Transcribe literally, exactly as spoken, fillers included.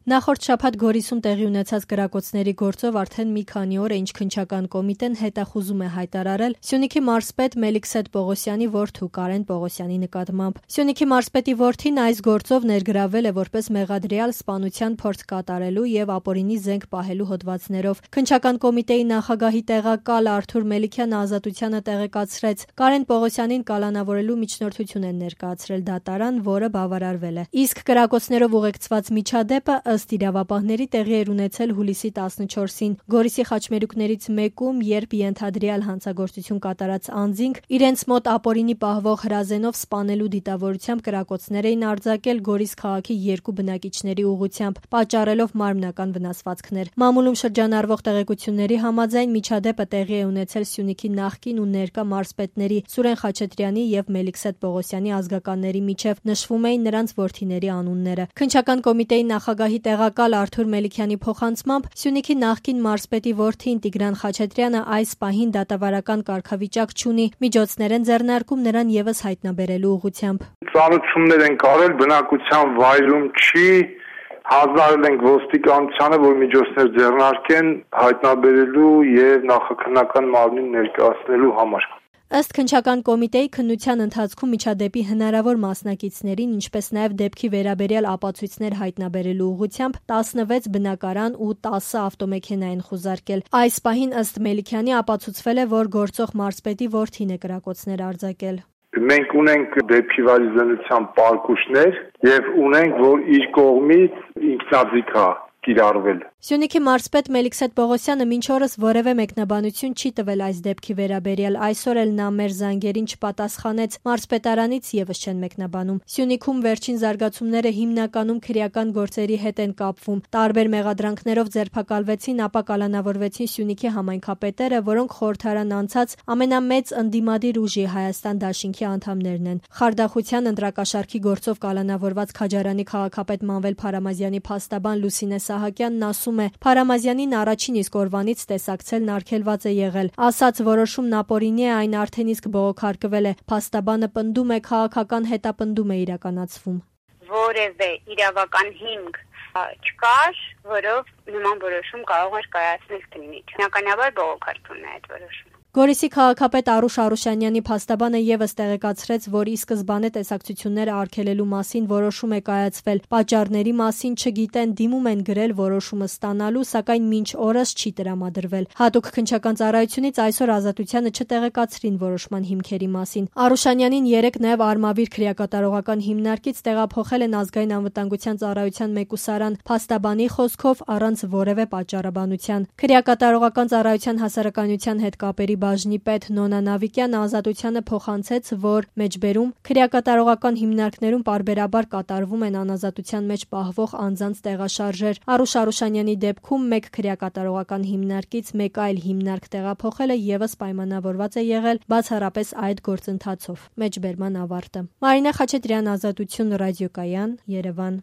Նախորդ շաբաթ Գորիսում տեղի ունեցած կրակոցների գործով արդեն մի քանի օր է ինչ քննչական կոմիտեն հետախուզում է հայտարարել Սյունիքի մարզպետ Մելիքսեթ Պողոսյանի որդու Կարեն Պողոսյանի նկատմամբ։ Սյունիքի մարզպետի որդին այս գործով ներգրավել է որպես մեղադրյալ սպանության փորձ կատարելու եւ ապօրինի զենք պահելու հոդվածներով։ Քննչական կոմիտեի նախագահի տեղակալ Արթուր Մելիքյանը ազատությանը տեղեկացրեց Կարեն Պողոսյանին կալանավորելու միջնորդություն են ներկայացրել դատարան, որը բավարարվել է։ Իսկ կրակոցներով ուղեկցված միջադեպը ըստ իրավապահների տեղի էր ունեցել հուլիսի տասնչորսին Գորիսի խաչմերուկներից մեկում, երբ ենթադրյալ հանցագործություն կատարած անձինք իրենց մոտ ապօրինի պահվող հրազենով սպանելու դիտավորությամբ կրակոցներ էին արձակել Գորիս քաղաքի երկու բնակիչների ուղղությամբ, պատճառելով մարմնական վնասվածքներ։ Մամուլում շրջանառվող տեղեկությունների համաձայն միջադեպը տեղի է ունեցել Սյունիքի նախկին ու ներկա մարզպետների Սուրեն Խաչատրյանի եւ Մելիքսեթ Պողոսյանի ազգականների միջև նշվում էին նրանց որդիների անունները։ Քննչական կոմիտեի նախագահի տեղակալ Արթուր Մելիքյանի փոխանցմամբ Սյունիքի նախկին մարզպետի որդին Տիգրան Խաչատրյանը այս պահին դատավարական կարգավիճակ չունի, միջոցներ են ձեռնարկում նրան եւս հայտնաբերելու ուղղությամբ։ Ծանոթություններ են կարել, բնակության վայրում չի, հանձնարարել ենք ոստիկանությանը, որ միջոցներ ձեռնարկեն հայտնաբերելու եւ նախաքննական մարմնին ներկայացնելու համար։ Ըստ քննչական կոմիտեի քննության ընթացքում միջադեպի հնարավոր մասնակիցներին, ինչպես նաև դեպքի վերաբերյալ ապացույցներ հայտնաբերելու ուղղությամբ տասնվեց բնակարան ու տասը ավտոմեքենա են խուզարկել։ Այս պահին ըստ Մելիքյանի ապացուցվել է, որ գործող մարզպետի որդին է կրակոցներ արձակել։ Մենք ունենք դեպքի վարիզանության պարկուշներ եւ ունենք, որ իր կողմից ինքնաձիգ է կիրառվել։ Սյունիքի մարզպետ Մելիքսեթ Պողոսյանը մինչ օրս որևէ մեկնաբանություն չի տվել այս դեպքի վերաբերյալ։ Այսօր էլ նա մեր զանգերին չպատասխանեց, մարզպետարանից եւս չեն մեկնաբանում։ Սյունիքում վերջին զարգացումները հիմնականում քրեական գործերի հետ են կապվում։ Տարբեր մեղադրանքներով ձերբակալվեցին, ապա կալանավորվեցին Սյունիքի համայնքապետերը, որոնք խորհրդարան անցած ամենամեծ ընդդիմադիր ուժի Հայաստան դաշինքի անդամներն են։ Խարդախության ընտրակաշառքի գործով կալանավորված Քաջարանի քաղաքապետ Մանվել Փարամազյանի փաստաբան Լուսինե Սահակյանն ասում է. Փարամազյանին առաջին իսկ օրվանից տեսակցելն արգելված է եղել։ Ասաց որոշումն ապօրինի է, այն արդեն իսկ բողոքարկվել է։ Փաստաբանը պնդում է քաղաքական հետապնդում է իրականացվում։ Որևէ իրավական հիմք չկար, որով նման որոշում կարող էր կայացնել քննիչ։ Բնականաբար բողոքարկվում է այդ որոշումը։ Գորիսի քաղաքապետ Արուշ Արուշանյանի փաստաբանը եւս տեղեկացրեց, որ ի սկզբանե տեսակցությունները արգելելու մասին որոշում է կայացվել։ Պատճառների մասին չգիտեն, դիմում են գրել որոշումը ստանալու, սակայն մինչ օրս չի տրամադրվել։ Հատուկ քննչական ծառայությունից այսօր ազատությանը չտեղեկացրին որոշման հիմքերի մասին։ Արուշանյանին երեկ նաեւ Արմավիր քրեակատարողական հիմնարկից տեղափոխել են ազգային անվտանգության ծառայության մեկուսարան, փաստաբանի խոսքով առանց որևէ պատճառաբանության։ Քրեակատարողական ծառայության հասարակայնության հետ կապերի բաժնի պետ Նոնա Նավիկյանը ազատությանը փոխանցեց, որ մեջբերում քրեակատարողական հիմնարկներում պարբերաբար կատարվում են անազատության մեջ պահվող անձանց տեղաշարժեր։ Արուշ Արուշանյանի դեպքում մեկ քրեակատարողական հիմնարկից մեկ այլ հիմնարկ տեղափոխելը եւս պայմանավորված է եղել բացառապես այդ գործընթացով։ Մեջբերման ավարտը։ Մարինե Խաչատրյան, Ազատություն, ռադիոկայան, Երևան։